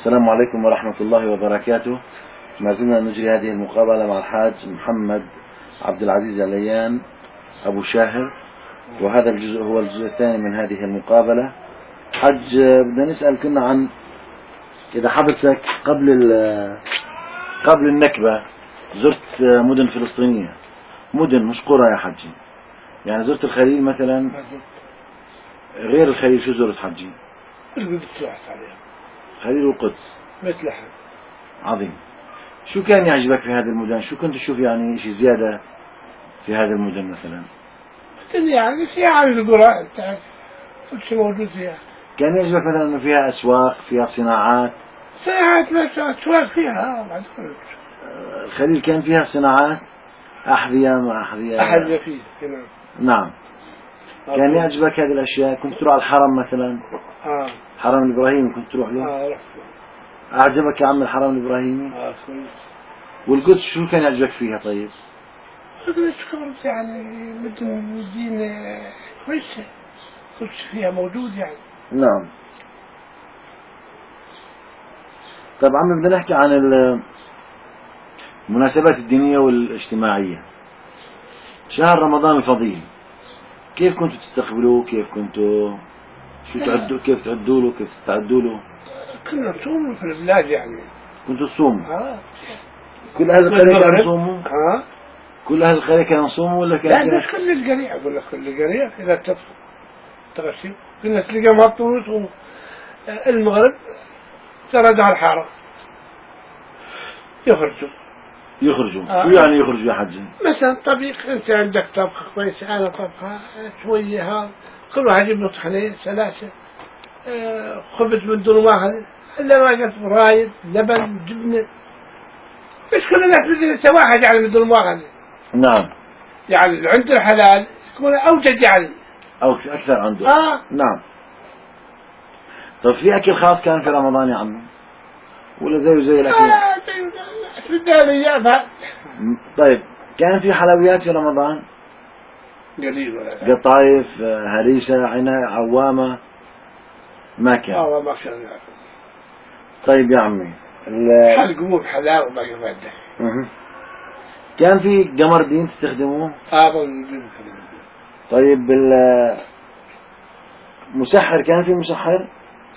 السلام عليكم ورحمة الله وبركاته. ما زلنا نجري هذه المقابلة مع الحاج محمد عبد العزيز عليان أبو شاهر، وهذا الجزء هو الجزء الثاني من هذه المقابلة. حج، بدنا نسأل كنا عن إذا حضرتك قبل النكبة زرت مدن فلسطينية، مدن مش قرى يا حجي، يعني زرت الخليل مثلا؟ غير الخليل شو زرت حجي؟ القدس رحت عليها، خليل والقدس مثلها. عظيم. شو كان يعجبك في هذه المدن؟ شو كنت تشوف يعني شيء زيادة في هذه المدن مثلا؟ يعني سياحة القرى، تعرف كل شيء موجود فيها. كان يعجبك مثلا انه فيها اسواق، فيها صناعات؟ سياحات بس أسواق فيها بعد كل. الخليل كان فيها صناعات، أحذية ما أحذية؟ أحذية فيه كمان. نعم. كان يعجبك هذه الأشياء؟ كنت تروح على الحرم مثلا؟ حرم الإبراهيمي كنت تروح له؟ رحت. أعجبك يا عم الحرم الإبراهيمي؟ كويس. والقدس شو كان يعجبك فيها طيب؟ القدس كانت يعني مثل مدينة كويسة، كل شيء فيها موجود يعني. نعم. طبعا بدنا نحكي عن المناسبات الدينية والاجتماعية. شهر رمضان الفضيل كيف كنتوا تستقبلوه؟ كيف كنتوا كيف تعدوا له؟ كيف تستعدوا له؟ كنا نصوم في البلاد يعني. كنتوا تصوموا؟ كل أهل القرية كانوا يصوموا؟ كل أهل القرية كانوا يصوموا ولا كان؟ لا مش كل القرية، أقول لك كل القرية إذا تغسل كنا تلقى مطروس المغرب ترد على الحارة يخرجوا. شو يعني يخرجوا يا حجي؟ مثلا طبيخ، أنت عندك طبخة كويسة، أنا طبخة شوية، هذا كل واحد يجيب له طحنين ثلاثة، خبز من دون واحد، إلا ما قلت رايب لبن جبنة، مش كل الناس بدنا واحد يعني من دون واحد. نعم. يعني عند الحلال يكون أوجد يعني، أو أكثر عنده. نعم. طيب في أكل خاص كان في رمضان يا عمي ولا زي الأكل؟ طيب كان في حلويات في رمضان؟ قليل ولا قطايف، هريسة، عوامة؟ ما كان؟ ما كان. طيب يا عمي حلق مو بحلاوة ما يفدح. كان في قمر دين تستخدموه؟ طيب مسحر، كان في مسحر؟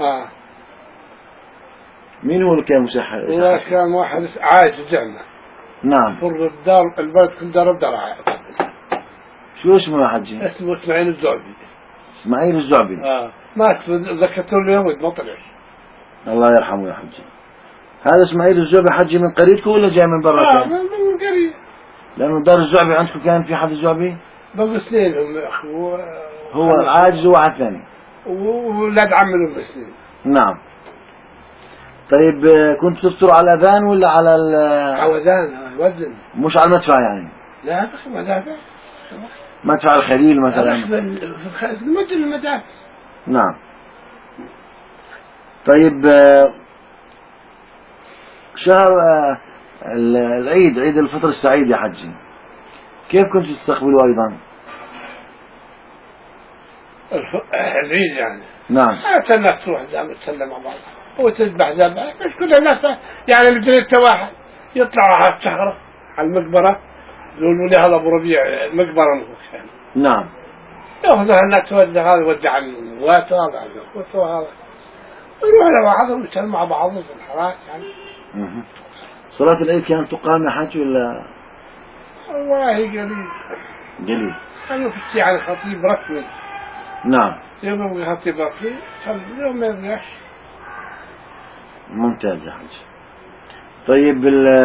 مين هو اللي كان مسحر؟ والله كان واحد عايش الجنة. نعم. فر الدار البلد كل دار بدار عايش. شو اسمه يا حجي؟ اسمه اسماعيل الزعبي. اسماعيل الزعبي. مات ذكرته اليوم ما طلعش. الله يرحمه يا حجي. هذا اسماعيل الزعبي حجي من قريتكم ولا جاي من برا؟ من قريب. لأنه دار الزعبي عندكم كان في حد الزعبي؟ بابا سنين هو عاجز وواحد ثاني وولاد عم لهم سنين. نعم. طيب كنت تفطروا على الأذان ولا على الأذان وزن؟ مش على المدفع يعني؟ لا بس مدافع. مدفع الخليل مثلا؟ في المدافع. نعم. طيب شهر العيد، عيد الفطر السعيد يا حجي، كيف كنتوا تستقبلوا أيضا؟ العيد يعني؟ نعم. الناس تروح تسلم مع بعض وتذبح ذبح، مش كل الناس يعني بدنا واحد يطلع على الشهرة على المقبرة، يقولوا لي هذا أبو ربيع المقبرة يعني. نعم. يأخذها الناس تودع هذا ودع الوات هذا وهذا ويروح لبعضهم ويسلم مع بعضهم في الحراك يعني. صلاة العيد كانت تقام يا حاج ولا؟ والله قليل. أنا كنت يعني خطيب رسمي. نعم. يوم خطيب رسمي اليوم ما يرجعش. ممتاز يا حاج. طيب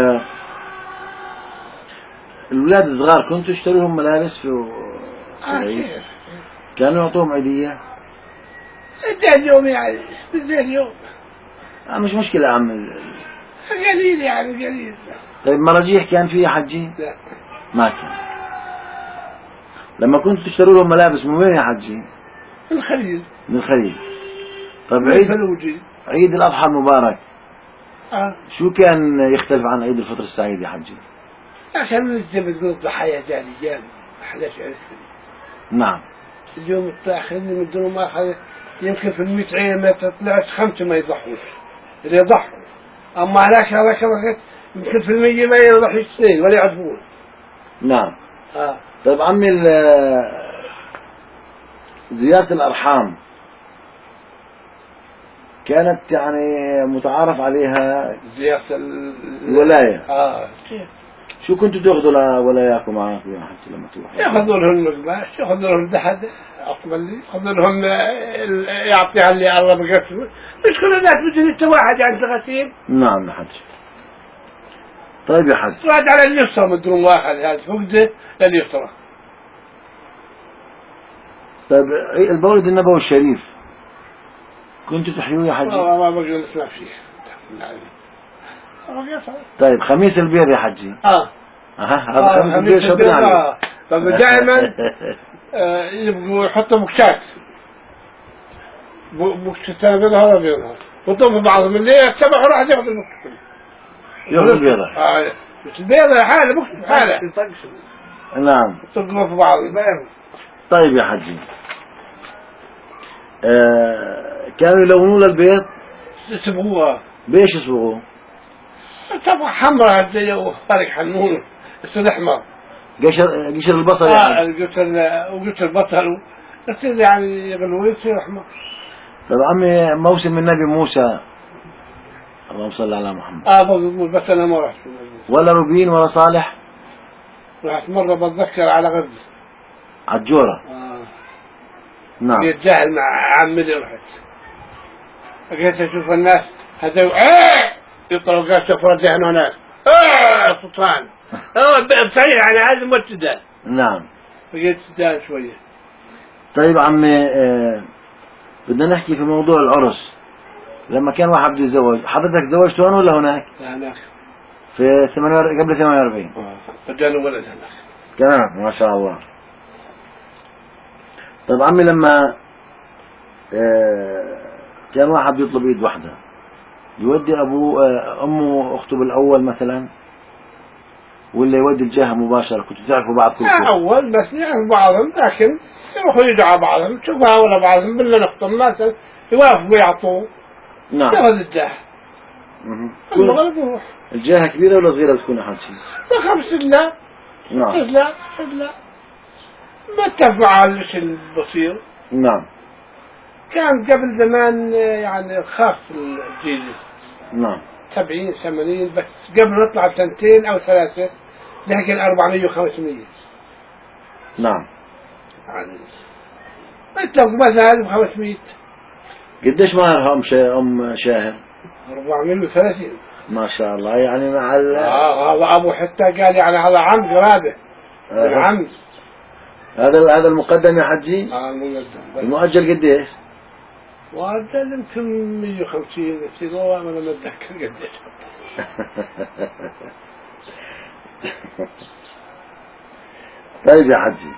الأولاد الصغار كنتوا تشتروا لهم ملابس في العيد؟ كانوا يعطوهم عيدية؟ اليوم يعني اليوم مش مشكلة يا عم. قليل يعني قليل. طيب مراجيح كان فيها حجي؟ لا ما كان. لما كنتوا تشتروا لهم ملابس من وين يا حجي؟ من الخليل. من الخليل. طيب عيد الأضحى المبارك شو كان يختلف عن عيد الفطر السعيد يا حجي؟ عشان نجيب تقول ضحايا جاني 11 نعم. اليوم الطاخرين من دون ما يمكن في 100 عين ما تطلعش 5 ما يضحوش اللي يضحوا أما هناك هذا كما يمكن في المية ما يروح اثنين ولا يعرفون. نعم. طيب عمي زيارة الأرحام كانت يعني متعارف عليها زيارة الولاية. كيف؟ شو كنتوا تاخذوا لولاياكم معاكم يا حجي لما تروحوا؟ ياخذوا لهم الماء، ياخذوا لهم دحد أقبل لي، ياخذوا لهم يعطيها اللي الله بقسمه، مش كل الناس بدهم يتواحد يعني غسيل. نعم يا حجي. طيب يا حجي. واحد على اليسرى مدرون واحد هذا فقده لليسرى. طيب المولد النبوي الشريف كنتوا تحيوه يا حجي؟ ما بقدر نسمع فيه. طيب خميس البيض يا حجي. هذا خميس البيض شطنا عليه. طيب دائما يبقوا يحطوا بكشات. بكشتان بيضها ولا بيضها. وطوف بعضهم اللي يتبعوا راح ياخذ البكشة. ياخذ البيضة. مش البيضة حالة بكشة حالة. نعم. يطقوا في بعضهم. طيب يا حجي. كانوا يلونوا للبيض؟ يصبغوها. بيش يصبغوه؟ تبغى حمراء زي وفرق حنون يصير احمر. قشر البصل يعني. وقشر البصل يصير يعني يغلوه يصير احمر. طيب عمي موسم النبي موسى اللهم صل على محمد. بقول بس انا ما رحت. ولا روبين ولا صالح؟ رحت مرة بتذكر على غزة. عالجورة. نعم. جيت جاهل مع عمي رحت. لقيت اشوف الناس هذا يطلعوا قاس فرد هناك سلطان صحيح يعني هذا مبتدا. نعم. بقيت سدان شوية. طيب عمي بدنا نحكي في موضوع العرس. لما كان واحد بده يتزوج حضرتك تزوجت هون ولا هناك؟ لا هناك في قبل 48. فجانوا ولد هناك كمان ما شاء الله. طيب عمي لما كان واحد يطلب ايد واحدة يودي ابوه امه اخته بالاول مثلا ولا يودي الجهة مباشرة؟ كنتوا تعرفوا بعض كلكم؟ اول بس يعرف بعضهم لكن يروحوا يدعوا بعضهم شوفها ولا بعضهم بالله نختم مثلا يوافقوا يعطوه. نعم. ياخذ الجاه. المغرب يروح. الجاهة كبيرة ولا صغيرة تكون أحد شيء؟ بخمس لا. نعم. لا ما اتفق على الشيء البصير. نعم. كان قبل زمان يعني خاف الجيل. نعم. 70 80 بس قبل نطلع بسنتين أو ثلاثة لكن 400 و500. نعم. يعني اتفق مثلا ب 500. قديش مهرها أم شاهر؟ 430. ما شاء الله يعني مع هذا أبو حتى قال يعني هذا عم قرابة. العم. هذا المقدم يا حجي؟ المقدم. المؤجل قديش؟ مؤجل يمكن 150 كيلو وانا ما اتذكر قديش. طيب يا حجي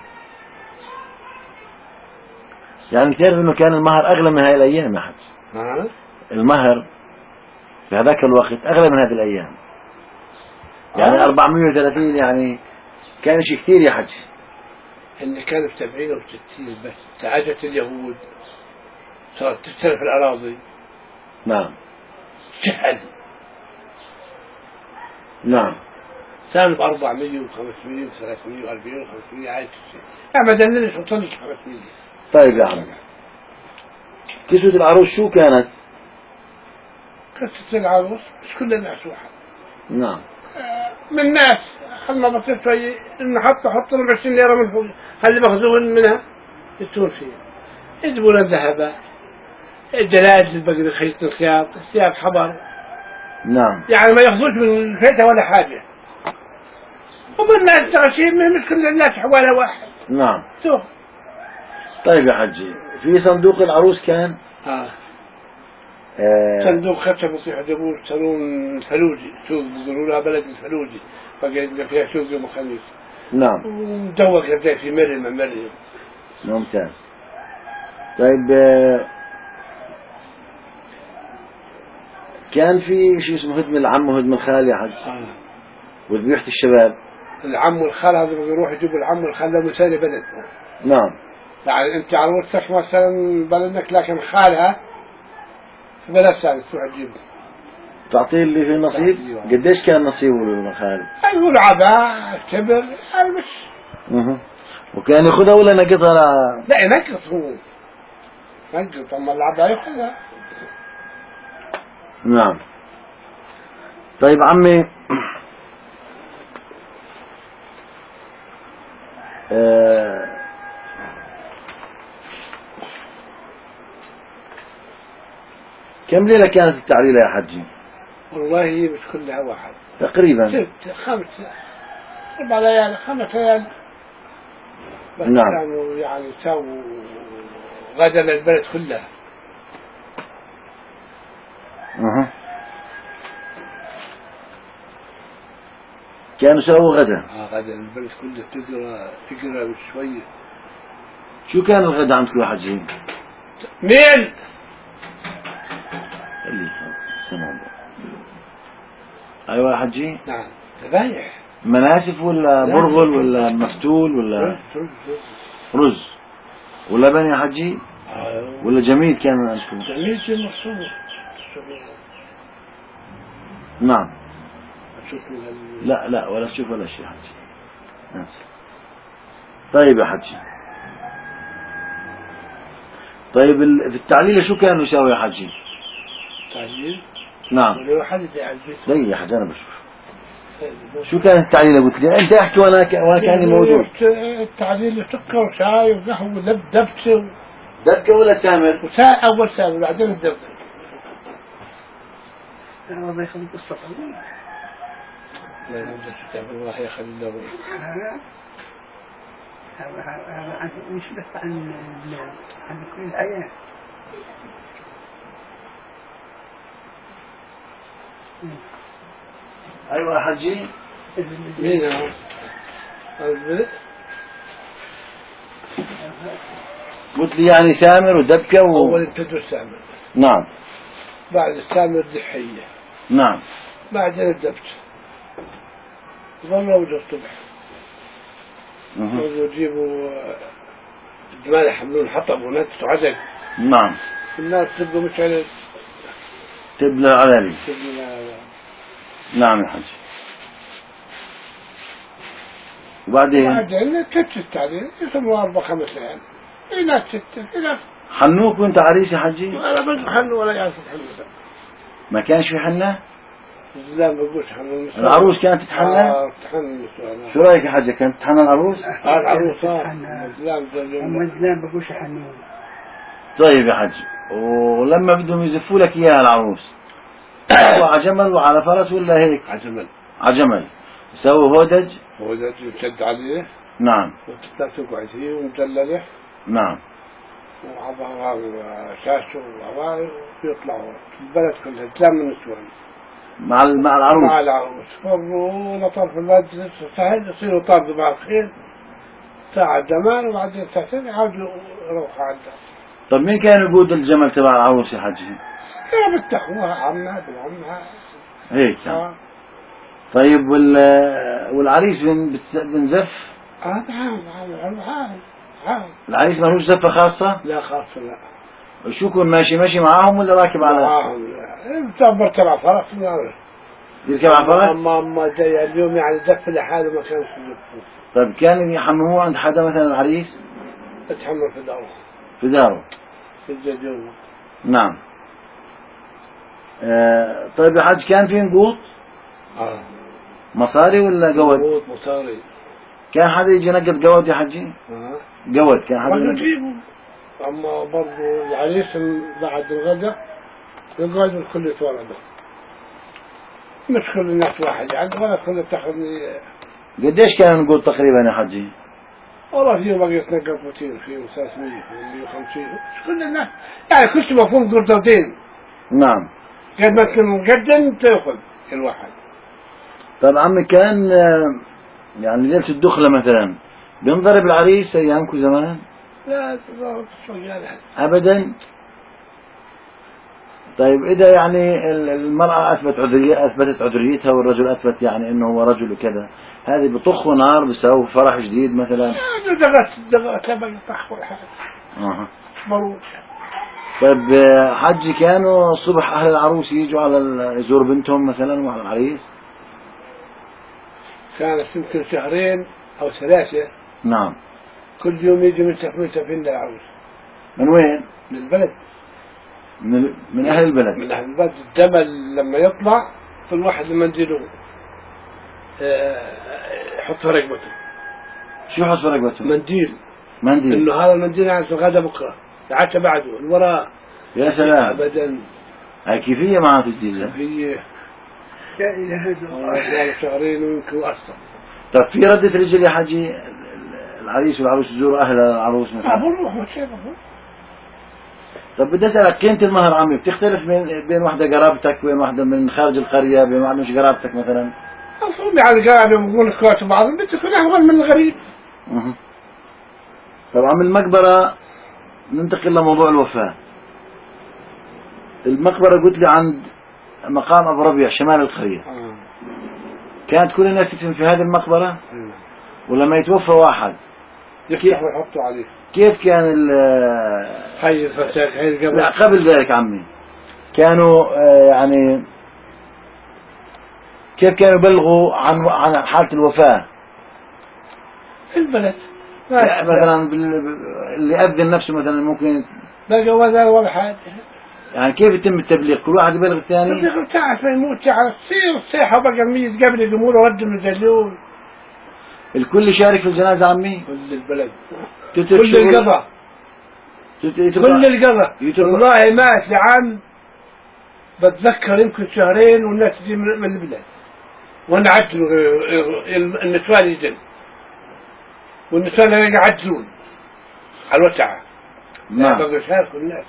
يعني تعرف انه كان المهر اغلى من هاي الايام يا حجي. المهر في هذاك الوقت اغلى من هذه الايام. يعني 430 يعني كان شيء كثير يا حجي. اللي كان ب 70 و 60 بس تعجت اليهود صارت تشتري في الاراضي. نعم. جهل. نعم. كان ب 400 و 500 و 300 و 400 و 500 عايش الشيء. ابدا ليش وصلت 500. طيب يا عم كسوة العروس شو كانت؟ كسوة العروس مش كل الناس واحد. نعم. من ناس خلنا بصير شوي إن حط لهم 20 ليرة من فوق اللي مخزون منها يتون فيها. يجيبون الذهب الجلائد البقري خيط الخياط الثياب حبر. نعم. يعني ما ياخذوش من فيتها ولا حاجة. ومن الناس تغشين مش كل الناس حوالها واحد. نعم. شوف. طيب يا حجي في صندوق العروس كان؟ صندوق خشب يصيح جابوه يشترون فلوجي سوق بيقولوا لها بلد الفلوجي فقاعد فيها سوق يوم الخميس. نعم. ومدوق زي في مريم. ممتاز. طيب كان في شيء اسمه هدم العم وهدم الخال يا حج. وذبيحة الشباب. العم والخال هذا بيروح يجيبوا العم والخال لهم ثاني بلد. نعم. يعني انت عروستك مثلا بلدك لكن خالها في بلد ثاني تروح تجيبه. تعطيه اللي فيه نصيب. قديش كان نصيبه خالد؟ يقول عباء كبر البس. وكان ياخذها ولا نقطها؟ لا ينقط هو، نقط، اما العباء ياخذها. نعم. طيب عمي، كم ليلة كانت التعليلة يا حجي؟ والله هي مش كلها واحد، تقريبا 6 5 4 ليالي 5 ليالي. بس نعم. كانوا يعني سووا غدا للبلد كلها. كانوا سووا غدا. غدا للبلد كلها، تقرا بشوية. شو كان الغدا عندكم يا حجي؟ مين؟ ايوه يا حجي. نعم. ذبايح. مناسف ولا برغل ولا مفتول ولا رز ولبن يا حجي؟ ولا جميل كان عندكم؟ جميل كان مصروف. نعم. لا ولا تشوف ولا شيء حجي. طيب يا حجي، طيب في التعليل شو كانوا يساوي يا حجي؟ تعليل؟ نعم. ولا واحد على البيت. لا يا حجي أنا بشوف. شو كانت التعليلة؟ قلت لي أنت احكي وأنا كاني موجود. التعليل سكر وشاي وقهوة ودبسة. دبكة ولا سامر؟ أول سامر بعدين الدبكة. الله يخليك قصة طويلة. لا يوجد كتاب الله يخلي له. هذا مش بس عن كل الآيات. أيوة يا حجي. مين هو؟ قلت لي يعني سامر ودبكة أول ابتدوا السامر. نعم. بعد السامر دحية. نعم. بعدين الدبس. ظلوا وجه الصبح. يجيبوا الجمال يحملون حطب ونتس وعدق. نعم. الناس تبقوا مش على تبلى على نعم يا حجي. وبعدين 6 التعليل يسموها 4 5 ليالي. في ناس 6 في ناس. حنوك وانت عريس يا حجي؟ لا بدو حنو ولا يعرف حنو. ما كانش في حنة؟ لا ما بقولش حنو. العروس كانت تتحنى؟ تتحنى. شو رايك يا حجي، كانت تتحنى العروس؟ العروس مزلام بقولش حنون. طيب يا حجي، ولما بدهم يزفوا لك اياها العروس على جمل وعلى فرس ولا هيك؟ على جمل. يسووا هودج يشد عليه. نعم. وتقعد فيه ومجلله. نعم. وعبارة شاشة وعبارة ويطلعوا البلد كلها تلام النسوان مع العروس. مع العروس. فروا طرف البلد سهل يصيروا طاردوا مع الخيل ساعة دمان، وبعدين ساعتين يعودوا يروحوا على الدار. طب مين كان يقود الجمل تبع العروس يا حجي؟ كانوا بيتخوها عمها بالعمها هيك يعني. طيب والعريس بنزف؟ العريس مالوش زفة خاصة؟ لا خاصة لا. شو يكون ماشي معاهم ولا راكب على؟ معاهم. بتعبر تبع فرس يركب على فرس؟ أما جاي اليوم يعني زف لحاله ما كانش يزفوه. طيب كان يحملوه عند حدا مثلا العريس؟ اتحمل في داره. في داره. في الجدول. نعم. طيب يا حاج كان في نقوط؟ مصاري ولا قود؟ نقوط مصاري. كان حدا يجي ينقط قود يا حجي؟ قود كان حدا يجيبه. أما برضو العريس بعد الغداء يقعد الكل يتولده. مش كل الناس واحد يعني، ولا كل تاخذني. قديش كان نقول تقريبا يا حجي؟ والله فيه بقيت نقط 200 فيه 300 150 مش كل الناس يعني كل شيء مفهوم قرطتين. نعم. قد ما تكون مقدم تأخذ الواحد. طيب عمي كان يعني ليلة الدخلة مثلا بينضرب العريس أيامكم زمان؟ لا تضرب الصجالة أبدا. طيب إذا يعني المرأة أثبتت عذريتها والرجل أثبت يعني إنه هو رجل وكذا، هذه بطخوا نار بيسووا فرح جديد مثلا؟ دغت تبقى طخ ولا حاجة. بروح. طيب حجي كانوا الصبح أهل العروس يجوا على يزور بنتهم مثلا وعلى العريس؟ كانت يمكن شهرين أو ثلاثة. نعم. كل يوم يجي من تفين للعروس. من وين؟ من البلد. من أهل البلد. من أهل البلد. الجمل لما يطلع كل واحد منزله يحط في رقبته. شو يحط في رقبته؟ منديل. منديل. إنه هذا المنديل عن الغدا بكرة العشاء بعده الوراء. يا سلام. أبدا. هاي كيفية معها تسجيل؟ كيفية. لا إله إلا الله. شهرين ويمكن أكثر. طيب في ردة رجل يا حجي العريس والعروس يزوروا أهل العروس مثلا؟ بروح وشيء بروح. طب بدي أسألك قيمة المهر عمي بتختلف بين واحدة قرابتك وبين واحدة من خارج القرية بين واحدة مش قرابتك مثلا؟ أصلا على القرابة بقول إخوات بعض بتكون أهون من الغريب. طبعا من المقبرة ننتقل لموضوع الوفاة. المقبرة قلت لي عند مقام أبو ربيع شمال القرية. كانت كل الناس تدفن في هذه المقبرة ولما يتوفى واحد يفتحوا ويحطوا عليه. كيف كان هاي الفتاة هاي القبر؟ لا قبل ذلك عمي كانوا يعني كيف كانوا يبلغوا عن حالة الوفاة في البلد؟ مثلا اللي أذن نفسه مثلا ممكن لا جواز ولا حاجة. يعني كيف يتم التبليغ؟ كل واحد يبلغ الثاني؟ التبليغ تعرف يموت تصير الصيحة بقى الميت قبل الجمهور ودوا يدلون. الكل يشارك في الجنازة عمي؟ كل البلد. كل القضاء. كل القضاء. والله مات لعام بتذكر يمكن شهرين والناس تجي من البلاد. ونعدلوا النسوان يجن. والنسوان يعدلون على الوسعة. نعم. بقوا يشاركوا الناس.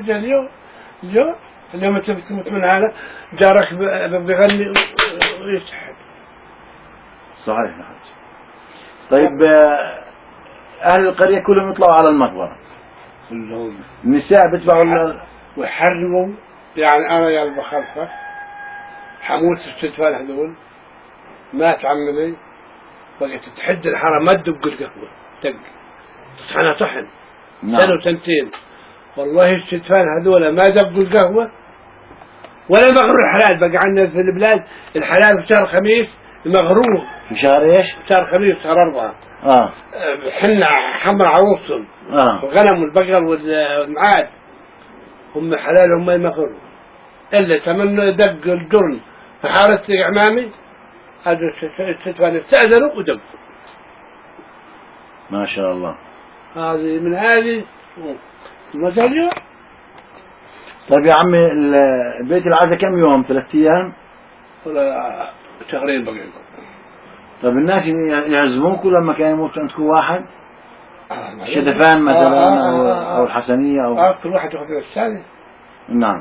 اليوم انت بتموت من هذا جارك بيغني ويسحب. صحيح يا حاج. طيب أهل القرية كلهم يطلعوا على المقبرة؟ كلهم. النساء بيطلعوا ويحرموا. يعني أنا يا البخلفة حموت الستفال هذول مات عمي بقيت تحد الحرام ما تدق القهوة دق تصحنا طحن. نعم. سنة وسنتين والله الستفال هذول ما دقوا القهوة ولا مغرور الحلال. بقى عندنا في البلاد الحلال في شهر خميس المغرور. في شهر ايش؟ شهر خميس شهر 4. حنا حمر عروسهم. الغنم والبقر والمعاد هم حلال هم المغرور. إلا تمنوا دق الجرن في حارة عمامي هذا الستفال استأذنوا ودقوا. ما شاء الله. هذه من هذه المزاجة. طيب يا عمي بيت العزاء كم يوم؟ 3 أيام؟ ولا شهرين بقى. طيب الناس يعزموكوا لما كان يموت عندكم واحد؟ الشدفان مثلا أو الحسنية أو كل واحد ياخذ الثاني. نعم.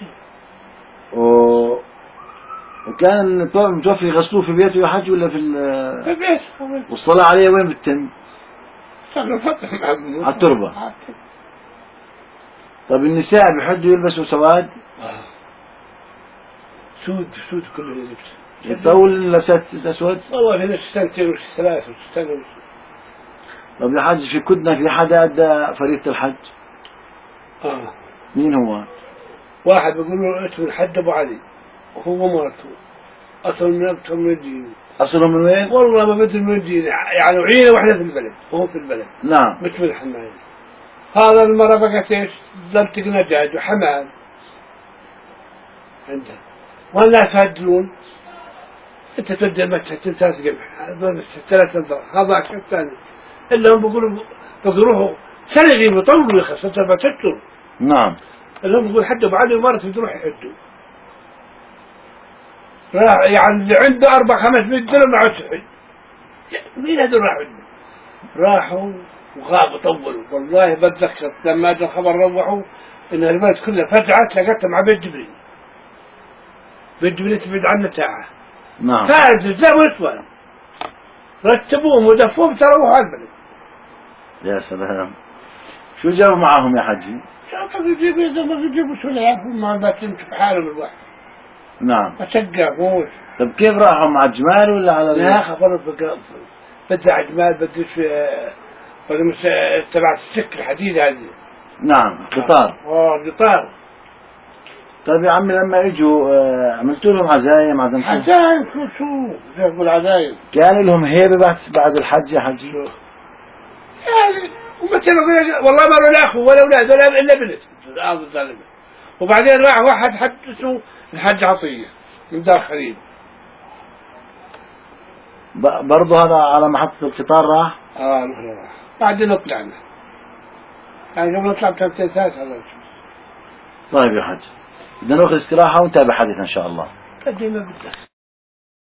وكان المتوفي يغسلوه في بيته يا حج ولا في البيت؟ والصلاة عليه وين بتتم؟ على التربة. طيب النساء بحدوا يلبسوا سواد؟ سود كله يلبس. يطول لبسات أسود؟ والله في نفس 2 3 سنين. طيب يا حج في كدنا في حدا أدى فريضة الحج؟ مين هو؟ واحد بيقول له اسمه الحج أبو علي وهو مرته أصل من الدين. أصله من وين؟ والله ما بدل من الدين يعني عينه واحدة في البلد وهو في البلد. نعم. مش من الحماية. هذا المرة بقت ايش؟ ظلت نجاج وحمام عندها والناس هدلون. انت تودي المسجد تنساس قمح 3 انظار هذا عشان الثاني الا هم بيروحوا سنة يجيبوا طولوا يخص 4 أشهر. نعم. اللي هم بيقول حدوا بعد مرة تروح يحدوا. راح يعني اللي عنده 400-500 درهم ما عاد يحد. مين هذول راحوا وغابوا طولوا. والله بتذكر لما اجى الخبر روحوا ان البلد كلها فزعت لقيتها مع بيت جبريل. بيت جبريل تبعد عنه ساعة. نعم. فاز زي ونسوان رتبوهم ودفوهم تروحوا على البلد. يا سلام. شو جابوا معاهم يا حجي؟ يجيبوا شو يعرفون ما بتمشي بحالهم الواحد. نعم. أشجعوش. طب كيف راحوا مع الجمال ولا على لا خبروا بدي عجمال بديش تبع السك الحديد هذه نعم قطار. قطار. طيب يا عمي لما اجوا عملتوا لهم عزايم عزمتوا؟ عزايم شو يقول عزايم؟ كان لهم هيبة بعد الحج يا حجي؟ يعني ومتى والله ما له لا اخو ولا اولاد ولا الا بنت. وبعدين راح واحد حدثه الحج عطية من دار خليل. برضه هذا على محطة القطار راح؟ راح. بعدين طلعنا. يعني قبل نطلع بثلاث ساعات على الشمس. طيب يا حج بدنا ناخذ استراحة ونتابع حديثنا إن شاء الله. قدينا بدك.